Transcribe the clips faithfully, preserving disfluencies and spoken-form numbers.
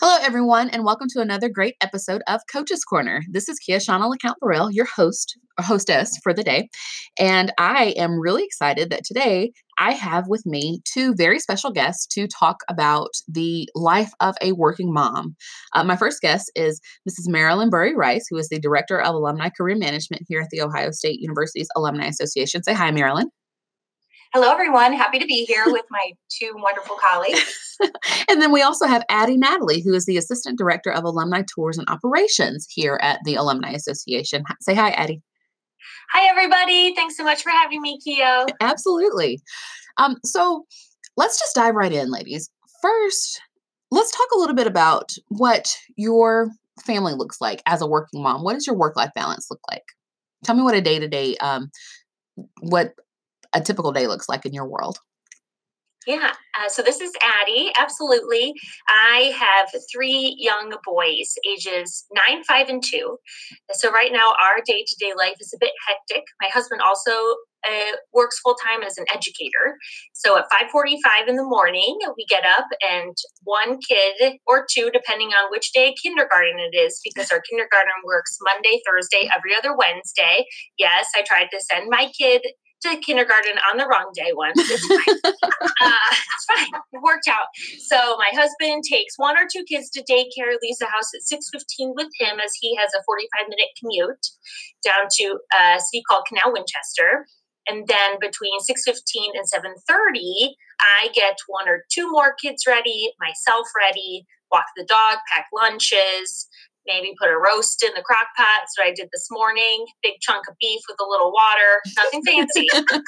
Hello, everyone, and welcome to another great episode of Coach's Corner. This is Kia Shauna LeCount Burrell, your host or hostess for the day. And I am really excited that today I have with me two very special guests to talk about the life of a working mom. Uh, my first guest is Missus Marilyn Burry Rice, who is the Director of Alumni Career Management here at the Ohio State University's Alumni Association. Say hi, Marilyn. Hello, everyone. Happy to be here with my two wonderful colleagues. And then we also have Addie Natalie, who is the Assistant Director of Alumni Tours and Operations here at the Alumni Association. Say hi, Addie. Hi, everybody. Thanks so much for having me, Keo. Absolutely. Um, so let's just dive right in, ladies. First, let's talk a little bit about what your family looks like as a working mom. What does your work-life balance look like? Tell me what a day-to-day, um, what a typical day looks like in your world. Yeah. Uh, so this is Addie. Absolutely. I have three young boys, ages nine, five, and two. So right now, our day-to-day life is a bit hectic. My husband also uh, works full-time as an educator. So at five forty-five in the morning, we get up and one kid or two, depending on which day of kindergarten it is, because our kindergarten works Monday, Thursday, every other Wednesday. Yes, I tried to send my kid to kindergarten on the wrong day once. It's fine. uh, it's fine. It worked out. So my husband takes one or two kids to daycare, leaves the house at six fifteen with him as he has a forty-five minute commute down to a city called Canal Winchester. And then between six fifteen and seven thirty, I get one or two more kids ready, myself ready, walk the dog, pack lunches, maybe put a roast in the crock pot. So I did this morning, big chunk of beef with a little water, nothing fancy.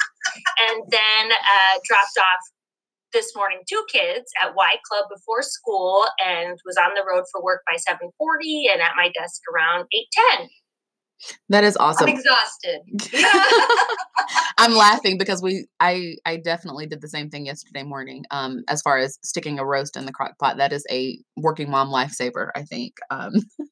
And then uh, dropped off this morning two kids at Y Club before school and was on the road for work by seven forty and at my desk around eight ten. That is awesome. I'm exhausted. I'm laughing because we, I, I definitely did the same thing yesterday morning. Um, as far as sticking a roast in the crock pot, that is a working mom lifesaver, I think. Um,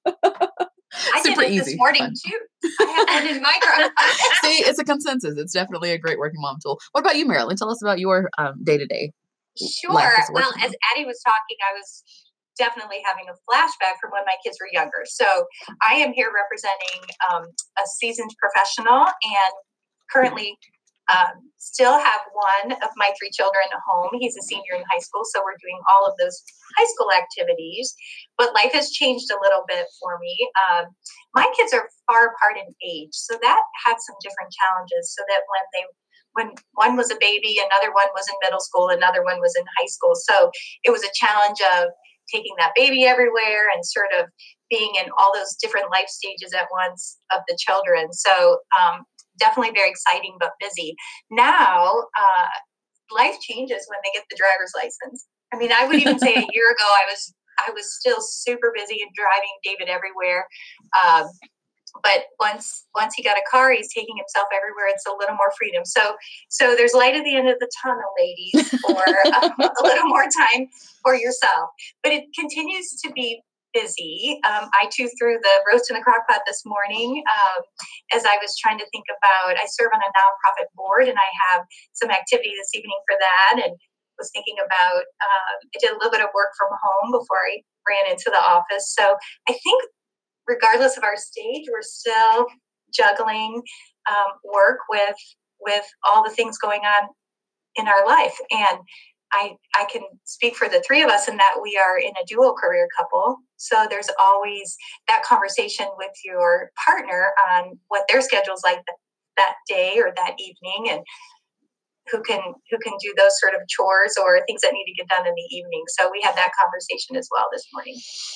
I super did it easy, this morning fun. too. I have one in my crock pot. See, it's a consensus. It's definitely a great working mom tool. What about you, Marilyn? Tell us about your um, day-to-day Sure. life as a Well, working mom. as Addie was talking, I was definitely having a flashback from when my kids were younger. So I am here representing um, a seasoned professional and currently um, still have one of my three children at home. He's a senior in high school, so we're doing all of those high school activities. But life has changed a little bit for me. Um, my kids are far apart in age, so that had some different challenges. So that when they when one was a baby, another one was in middle school, another one was in high school. So it was a challenge of taking that baby everywhere and sort of being in all those different life stages at once of the children. So um, definitely very exciting, but busy. Now, uh, life changes when they get the driver's license. I mean, I would even say a year ago, I was I was still super busy and driving David everywhere. Um, but once once he got a car, he's taking himself everywhere. It's a little more freedom. So so there's light at the end of the tunnel, ladies, or um, a little more time for yourself. But it continues to be busy. Um, I too threw the roast in the crock pot this morning um, as I was trying to think about, I serve on a nonprofit board and I have some activity this evening for that and was thinking about, um, I did a little bit of work from home before I ran into the office. So I think regardless of our stage, we're still juggling um, work with with all the things going on in our life. And I I can speak for the three of us in that we are in a dual career couple. So there's always that conversation with your partner on what their schedule's like that, that day or that evening and who can who can do those sort of chores or things that need to get done in the evening. So we had that conversation as well this morning.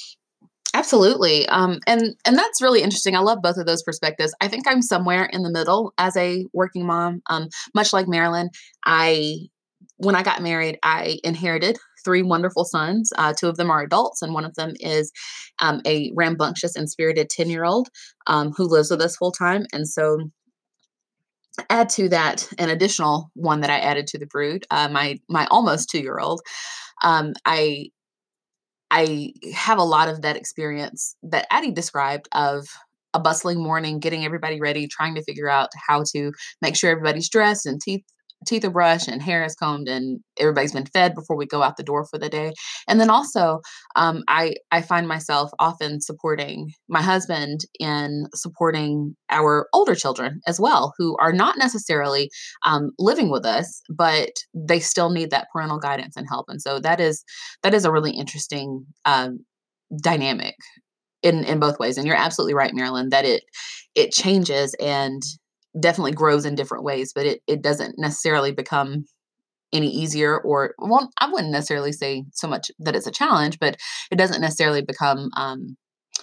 Absolutely. Um, and, and that's really interesting. I love both of those perspectives. I think I'm somewhere in the middle as a working mom. Um, much like Marilyn, I, when I got married, I inherited three wonderful sons. Uh, two of them are adults and one of them is um, a rambunctious and spirited ten year old um, who lives with us full time. And so add to that an additional one that I added to the brood, uh, my, my almost two year old. Um, I, I have a lot of that experience that Addie described of a bustling morning, getting everybody ready, trying to figure out how to make sure everybody's dressed and teeth teeth are brushed and hair is combed and everybody's been fed before we go out the door for the day. And then also, um, I, I find myself often supporting my husband in supporting our older children as well, who are not necessarily um, living with us, but they still need that parental guidance and help. And so that is, that is a really interesting um, dynamic in, in both ways. And you're absolutely right, Marilyn, that it, it changes and definitely grows in different ways, but it, it doesn't necessarily become any easier or, well, I wouldn't necessarily say so much that it's a challenge, but it doesn't necessarily become um,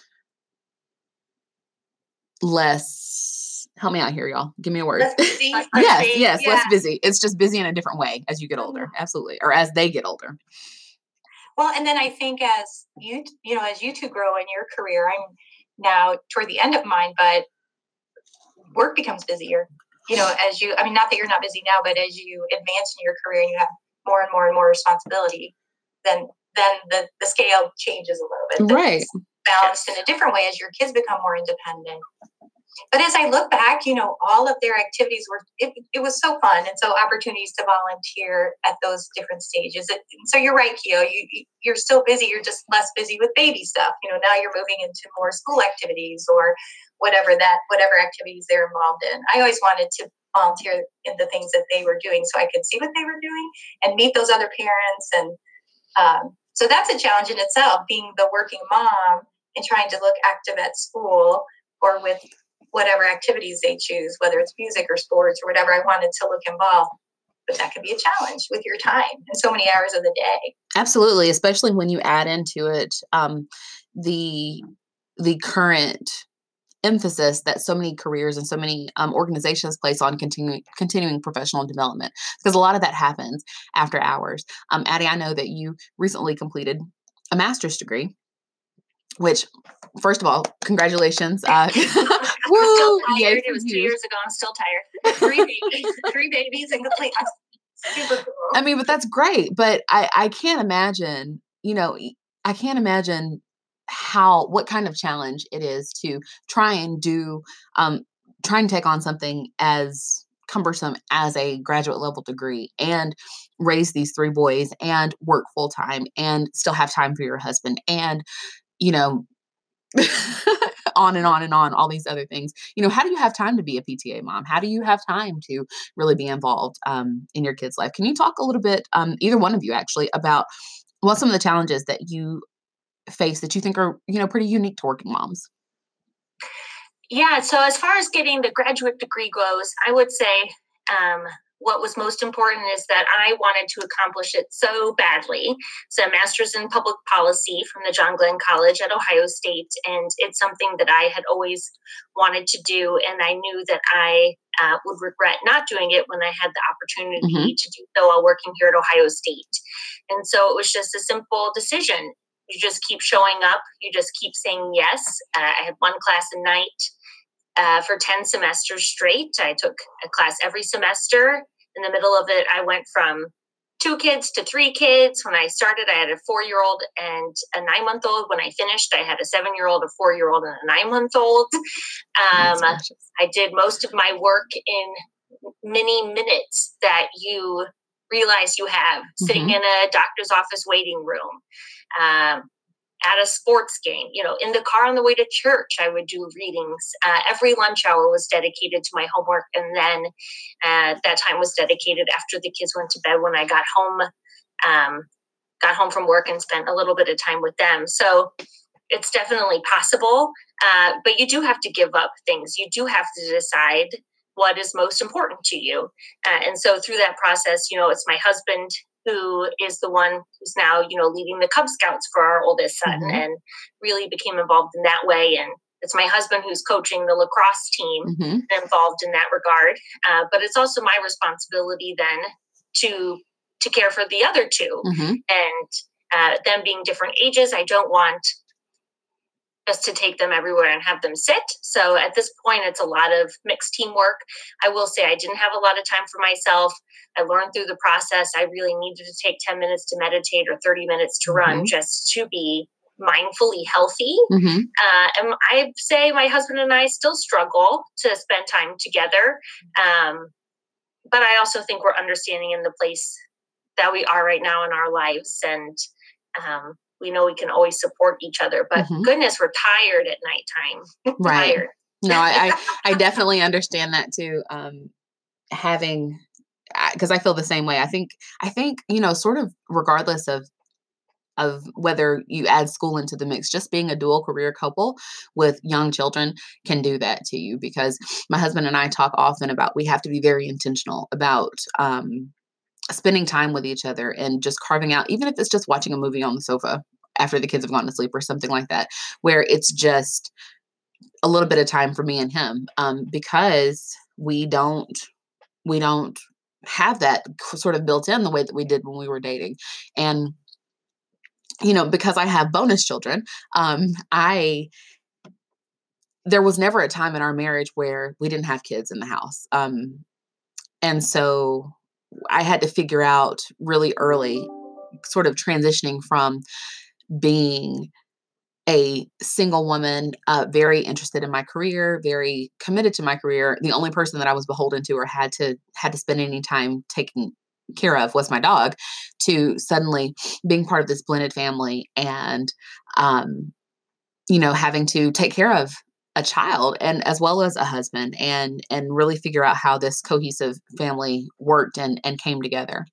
less, help me out here, y'all. Give me a word. Less busy. yes, busy. yes, Yeah. less busy. It's just busy in a different way as you get older. Absolutely. Or as they get older. Well, and then I think as you, you know, as you two grow in your career, I'm now toward the end of mine, but work becomes busier, you know, as you, I mean, not that you're not busy now, but as you advance in your career and you have more and more and more responsibility, then, then the, the scale changes a little bit. Right. It's balanced in a different way as your kids become more independent. But as I look back, you know, all of their activities were, it, it was so fun. And so opportunities to volunteer at those different stages. It, so you're right, Keo, you, you're still busy. You're just less busy with baby stuff. You know, now you're moving into more school activities or whatever that, whatever activities they're involved in. I always wanted to volunteer in the things that they were doing so I could see what they were doing and meet those other parents. And um, so that's a challenge in itself, being the working mom and trying to look active at school or with whatever activities they choose, whether it's music or sports or whatever. I wanted to look involved, but that could be a challenge with your time and so many hours of the day. Absolutely. Especially when you add into it um, the, the current emphasis that so many careers and so many um, organizations place on continuing continuing professional development, because a lot of that happens after hours. Um, Addie, I know that you recently completed a master's degree, which, first of all, congratulations. Uh, woo! Still tired. It was two years ago. I'm still tired. Three babies, three babies and complete. Super cool. I mean, but that's great. But I, I can't imagine, you know, I can't imagine how, what kind of challenge it is to try and do, um, try and take on something as cumbersome as a graduate level degree and raise these three boys and work full time and still have time for your husband and, you know, on and on and on, all these other things. You know, how do you have time to be a P T A mom? How do you have time to really be involved um, in your kid's life? Can you talk a little bit, um, either one of you actually, about what some of the challenges that you face that you think are, you know, pretty unique to working moms? Yeah. So as far as getting the graduate degree goes, I would say um, what was most important is that I wanted to accomplish it so badly. So a master's in public policy from the John Glenn College at Ohio State. And it's something that I had always wanted to do. And I knew that I uh, would regret not doing it when I had the opportunity mm-hmm. to do so while working here at Ohio State. And so it was just a simple decision. You just keep showing up. You just keep saying yes. Uh, I had one class a night uh, for ten semesters straight. I took a class every semester. In the middle of it, I went from two kids to three kids. When I started, I had a four-year-old and a nine-month-old. When I finished, I had a seven-year-old, a four-year-old, and a nine-month-old. Um, I did most of my work in many minutes that you realize you have mm-hmm. sitting in a doctor's office waiting room, um, at a sports game, you know, in the car on the way to church, I would do readings. Uh, every lunch hour was dedicated to my homework. And then uh, that time was dedicated after the kids went to bed when I got home, um, got home from work and spent a little bit of time with them. So it's definitely possible, uh, but you do have to give up things. You do have to decide what is most important to you. Uh, and so through that process, you know, it's my husband who is the one who's now, you know, leading the Cub Scouts for our oldest son mm-hmm. and really became involved in that way. And it's my husband who's coaching the lacrosse team mm-hmm. and involved in that regard. Uh, but it's also my responsibility then to to care for the other two. Mm-hmm. And uh, them being different ages, I don't want just to take them everywhere and have them sit. So at this point, it's a lot of mixed teamwork. I will say I didn't have a lot of time for myself. I learned through the process. I really needed to take ten minutes to meditate or thirty minutes to mm-hmm. run just to be mindfully healthy. Mm-hmm. Uh, and I say my husband and I still struggle to spend time together. Um, but I also think we're understanding in the place that we are right now in our lives. And um, we know we can always support each other, but Mhm. goodness, we're tired at nighttime. Right. Tired. No, I, I, I definitely understand that too. Um, having, because I feel the same way. I think, I think, you know, sort of regardless of, of whether you add school into the mix, just being a dual career couple with young children can do that to you, because my husband and I talk often about, we have to be very intentional about, um, spending time with each other and just carving out, even if it's just watching a movie on the sofa after the kids have gone to sleep or something like that, where it's just a little bit of time for me and him. Um, because we don't, we don't have that sort of built in the way that we did when we were dating. And, you know, because I have bonus children, um, I, there was never a time in our marriage where we didn't have kids in the house. Um, and so I had to figure out really early, sort of transitioning from being a single woman, uh, very interested in my career, very committed to my career. The only person that I was beholden to or had to had to spend any time taking care of was my dog, to suddenly being part of this blended family and, um, you know, having to take care of a child and as well as a husband, and and really figure out how this cohesive family worked and and came together.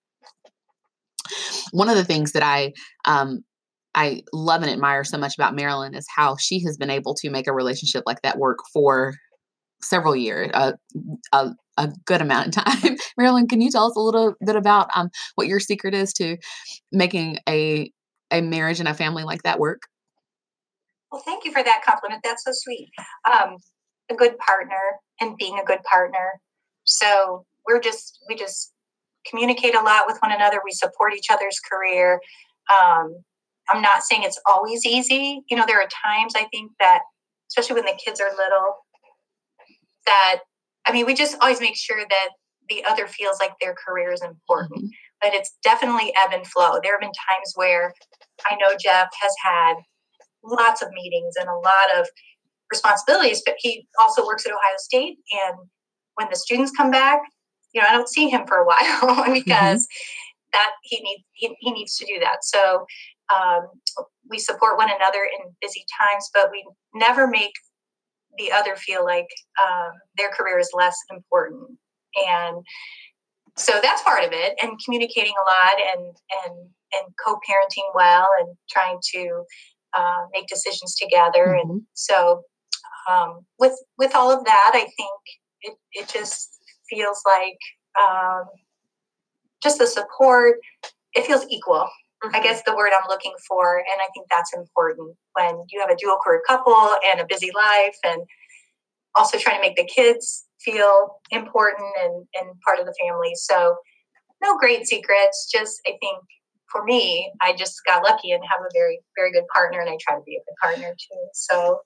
One of the things that I um, I love and admire so much about Marilyn is how she has been able to make a relationship like that work for several years, uh, a, a good amount of time. Marilyn, can you tell us a little bit about um, what your secret is to making a a marriage and a family like that work? Well, thank you for that compliment. That's so sweet. Um, a good partner and being a good partner. So we're just, we just communicate a lot with one another. We support each other's career. Um, I'm not saying it's always easy. You know, there are times I think that, especially when the kids are little, that, I mean, we just always make sure that the other feels like their career is important. Mm-hmm. But it's definitely ebb and flow. There have been times where I know Jeff has had lots of meetings and a lot of responsibilities, but he also works at Ohio State. And when the students come back, you know, I don't see him for a while because mm-hmm. that he needs he, he needs to do that. So um, we support one another in busy times, but we never make the other feel like um, their career is less important. And so that's part of it, and communicating a lot and and and co-parenting well and trying to uh, make decisions together. Mm-hmm. And so um, with with all of that, I think it, it just feels like um, just the support, it feels equal. Mm-hmm. I guess the word I'm looking for, and I think that's important when you have a dual career couple and a busy life, and also trying to make the kids feel important and, and part of the family. So no great secrets, just I think for me, I just got lucky and have a very, very good partner, and I try to be a good partner too. So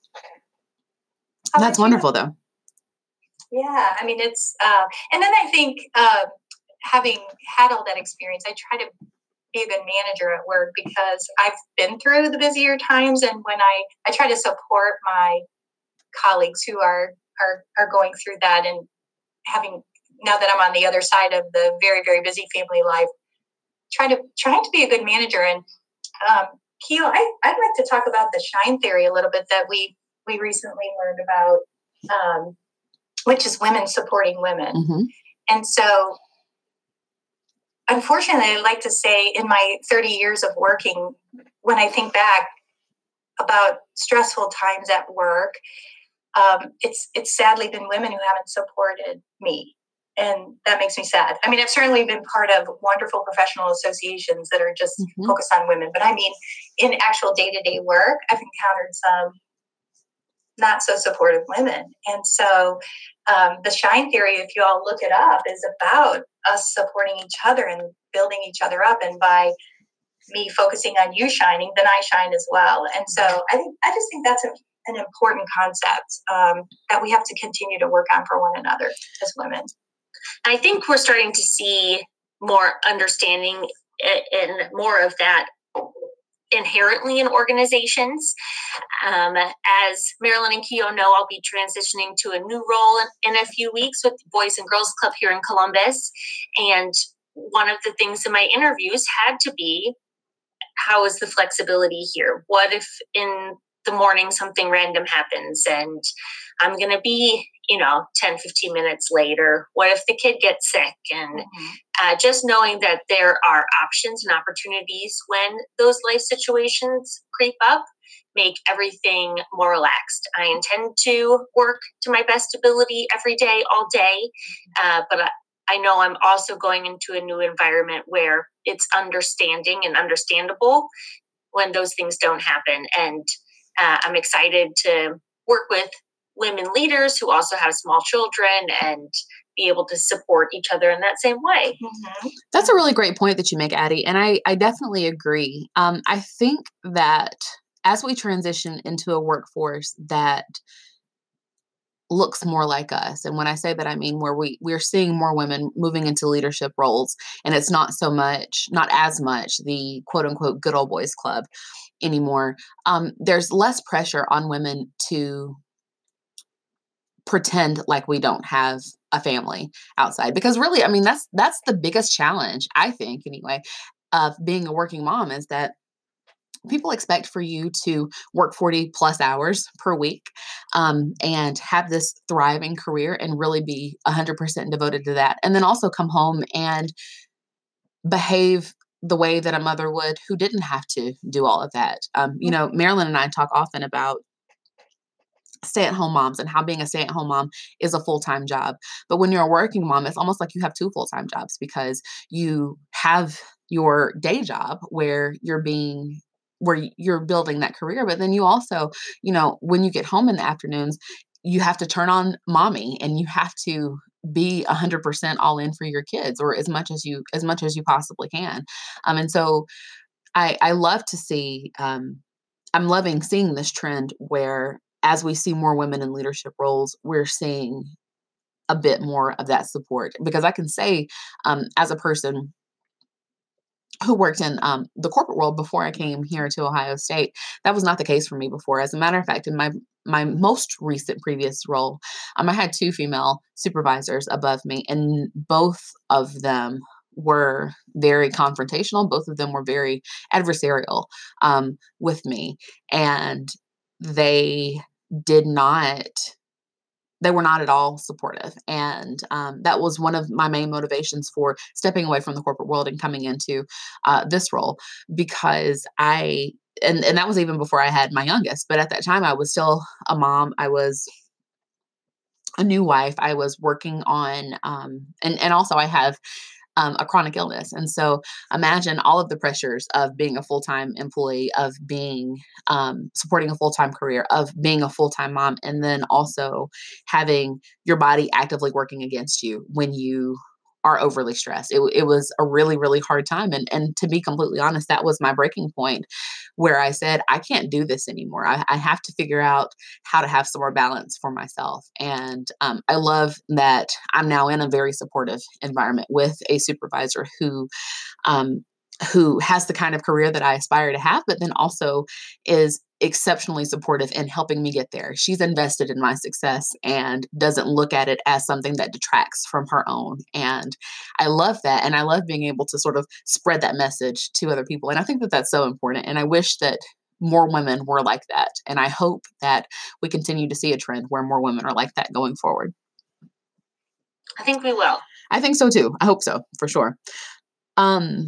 that's wonderful you? Though. Yeah, I mean, it's, uh, and then I think uh, having had all that experience, I try to be a good manager at work because I've been through the busier times, and when I, I try to support my colleagues who are, are, are going through that, and having, now that I'm on the other side of the very, very busy family life, try to, trying to be a good manager. And um, Keel, I, I'd like to talk about the shine theory a little bit that we, we recently learned about, um, which is women supporting women. Mm-hmm. And so, unfortunately, I like to say in my thirty years of working, when I think back about stressful times at work, um, it's it's sadly been women who haven't supported me. And that makes me sad. I mean, I've certainly been part of wonderful professional associations that are just mm-hmm. focused on women. But I mean, in actual day-to-day work, I've encountered some not so supportive women. And so um, the shine theory, if you all look it up, is about us supporting each other and building each other up. And by me focusing on you shining, then I shine as well. And so I think I just think that's a, an important concept um, that we have to continue to work on for one another as women. I think we're starting to see more understanding and more of that inherently in organizations. Um, as Marilyn and Keo know, I'll be transitioning to a new role in, in a few weeks with the Boys and Girls Club here in Columbus. And one of the things in my interviews had to be, how is the flexibility here? What if in the morning something random happens and I'm going to be, you know, ten, fifteen minutes later? What if the kid gets sick? And mm-hmm. uh, just knowing that there are options and opportunities when those life situations creep up make everything more relaxed. I intend to work to my best ability every day, all day, uh, but I, I know I'm also going into a new environment where it's understanding and understandable when those things don't happen. And uh, I'm excited to work with women leaders who also have small children and be able to support each other in that same way. Mm-hmm. That's a really great point that you make, Addie. And I, I definitely agree. Um, I think that as we transition into a workforce that looks more like us. And when I say that, I mean where we we're seeing more women moving into leadership roles, and it's not so much, not as much the quote unquote good old boys club anymore. Um, there's less pressure on women to pretend like we don't have a family outside, because really, I mean, that's that's the biggest challenge, I think, anyway, of being a working mom, is that people expect for you to work forty plus hours per week um, and have this thriving career and really be one hundred percent devoted to that. And then also come home and behave the way that a mother would who didn't have to do all of that. Um, you know, Marilyn and I talk often about stay-at-home moms and how being a stay-at-home mom is a full-time job. But when you're a working mom, it's almost like you have two full-time jobs, because you have your day job where you're being where you're building that career. But then you also, you know, when you get home in the afternoons, you have to turn on mommy and you have to be a hundred percent all in for your kids, or as much as you, as much as you possibly can. Um, and so I, I love to see, um, I'm loving seeing this trend where as we see more women in leadership roles, we're seeing a bit more of that support. Because I can say, um, as a person who worked in um, the corporate world before I came here to Ohio State, that was not the case for me before. As a matter of fact, in my my most recent previous role, um, I had two female supervisors above me, and both of them were very confrontational. Both of them were very adversarial um, with me, and they did not they were not at all supportive. And um, that was one of my main motivations for stepping away from the corporate world and coming into uh, this role, because I, and, and that was even before I had my youngest, but at that time I was still a mom. I was a new wife. I was working on, um, and, and also I have Um, a chronic illness. And so imagine all of the pressures of being a full-time employee, of being, um, supporting a full-time career, of being a full-time mom, and then also having your body actively working against you when you are overly stressed. It, it was a really, really hard time. And, and to be completely honest, that was my breaking point, where I said, I can't do this anymore. I, I have to figure out how to have some more balance for myself. And um, I love that I'm now in a very supportive environment with a supervisor who, um, who has the kind of career that I aspire to have, but then also is exceptionally supportive in helping me get there. She's invested in my success and doesn't look at it as something that detracts from her own. And I love that. And I love being able to sort of spread that message to other people. And I think that that's so important. And I wish that more women were like that. And I hope that we continue to see a trend where more women are like that going forward. I think we will. I think so too. I hope so, for sure. Um,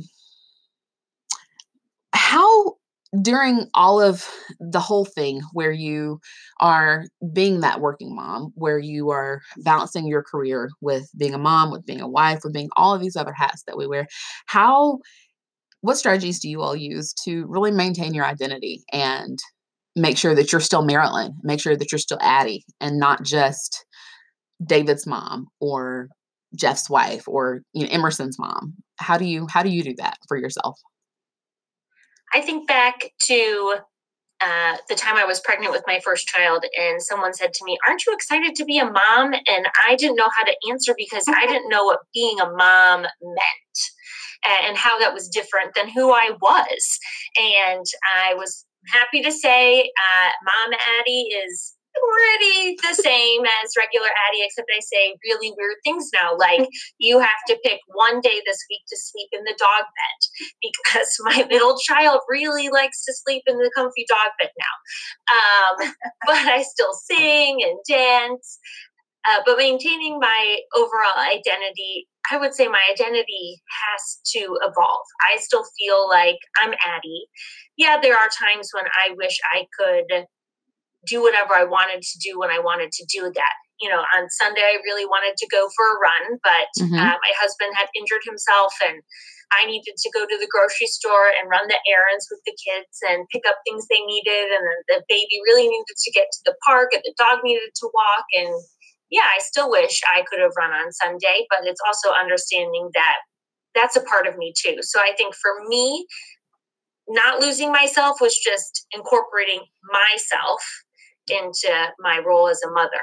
how, during all of the whole thing where you are being that working mom, where you are balancing your career with being a mom, with being a wife, with being all of these other hats that we wear, how, what strategies do you all use to really maintain your identity and make sure that you're still Marilyn, make sure that you're still Addie, and not just David's mom or Jeff's wife or, you know, Emerson's mom? How do you, how do you do that for yourself? I think back to uh, the time I was pregnant with my first child, and someone said to me, "Aren't you excited to be a mom?" And I didn't know how to answer because I didn't know what being a mom meant. and, and how that was different than who I was. And I was happy to say uh, Mom Addie is pretty the same as regular Addie, except I say really weird things now. Like, you have to pick one day this week to sleep in the dog bed because my middle child really likes to sleep in the comfy dog bed now. Um, but I still sing and dance. Uh, but maintaining my overall identity, I would say my identity has to evolve. I still feel like I'm Addie. Yeah, there are times when I wish I could do whatever I wanted to do when I wanted to do that. You know, on Sunday, I really wanted to go for a run, but mm-hmm. uh, my husband had injured himself and I needed to go to the grocery store and run the errands with the kids and pick up things they needed. And then the baby really needed to get to the park and the dog needed to walk. And yeah, I still wish I could have run on Sunday, but it's also understanding that that's a part of me too. So I think for me, not losing myself was just incorporating myself into my role as a mother.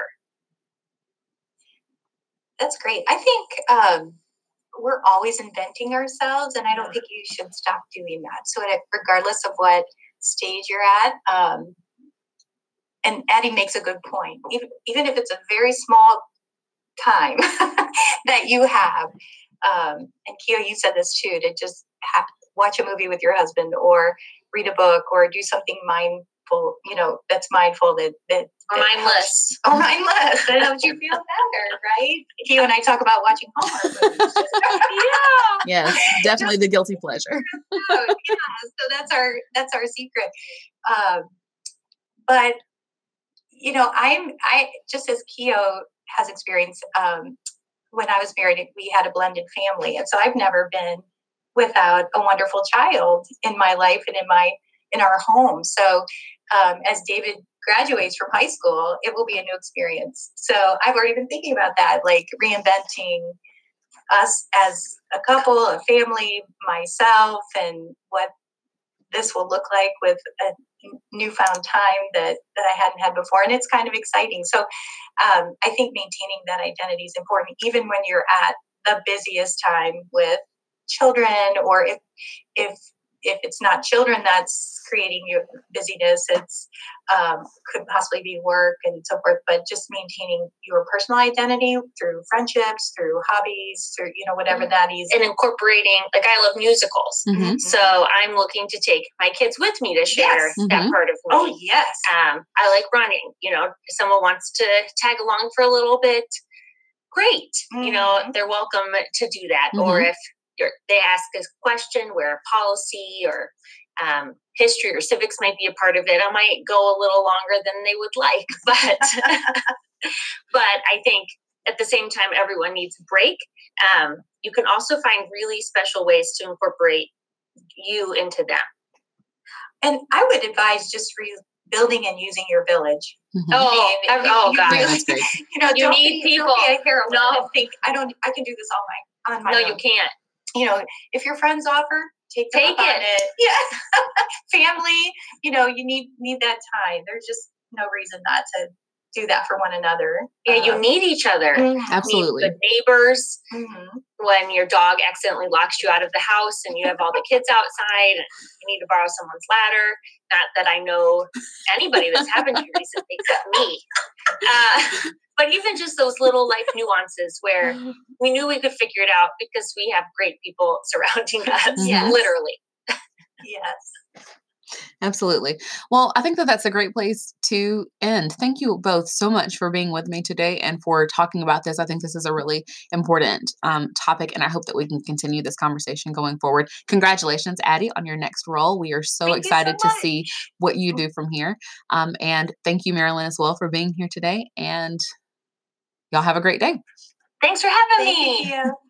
That's great. I think um, we're always inventing ourselves, and I don't think you should stop doing that. So regardless of what stage you're at, um, and Addie makes a good point, even, even if it's a very small time that you have, um, and Keo, you said this too, to just have, watch a movie with your husband or read a book or do something mindful, you know, that's mindful that, that, or that mindless. Helps, or mindless. That helps you feel better, right? Keo and I talk about watching Hallmark movies. yeah. Yes, definitely the guilty pleasure. yeah, so that's our, that's our secret. Um, but, you know, I'm, I, just as Keo has experienced, um, when I was married, we had a blended family. And so I've never been without a wonderful child in my life and in my, in our home. So um, as David graduates from high school, it will be a new experience. So I've already been thinking about that, like reinventing us as a couple, a family, myself, and what this will look like with a newfound time that, that I hadn't had before. And it's kind of exciting. So um, I think maintaining that identity is important, even when you're at the busiest time with children, or if if if it's not children that's creating your busyness, it's um, could possibly be work and so forth. But just maintaining your personal identity through friendships, through hobbies, through you know whatever that is, and incorporating. Like, I love musicals, mm-hmm. so I'm looking to take my kids with me to share yes. that mm-hmm. part of me. Oh yes, um, I like running. You know, if someone wants to tag along for a little bit, great. Mm-hmm. You know, they're welcome to do that. Mm-hmm. Or if You're, they ask a question where policy or um, history or civics might be a part of it, I might go a little longer than they would like. But but I think at the same time, everyone needs a break. Um, you can also find really special ways to incorporate you into them. And I would advise just rebuilding and using your village. Mm-hmm. Oh, I mean, oh, God. Yeah, that's great. You know, you don't need be, people. Don't be a hero. No, think I don't. I can do this all my on my no, own. you can't. You know, if your friends offer, take them take up it. On it. Yeah, family. You know, you need need that time. There's just no reason not to do that for one another. Yeah, um, you need each other. Mm-hmm. Absolutely. You need good neighbors. Mm-hmm. When your dog accidentally locks you out of the house and you have all the kids outside and you need to borrow someone's ladder. Not that I know anybody that's happened to recently except me. Uh, but even just those little life nuances where we knew we could figure it out because we have great people surrounding us, yes. literally. Yes. Absolutely. Well, I think that that's a great place to end. Thank you both so much for being with me today and for talking about this. I think this is a really important um, topic, and I hope that we can continue this conversation going forward. Congratulations, Addie, on your next role. We are so thank excited so to see what you do from here. Um, and thank you, Marilyn, as well, for being here today. And y'all have a great day. Thanks for having thank me. You.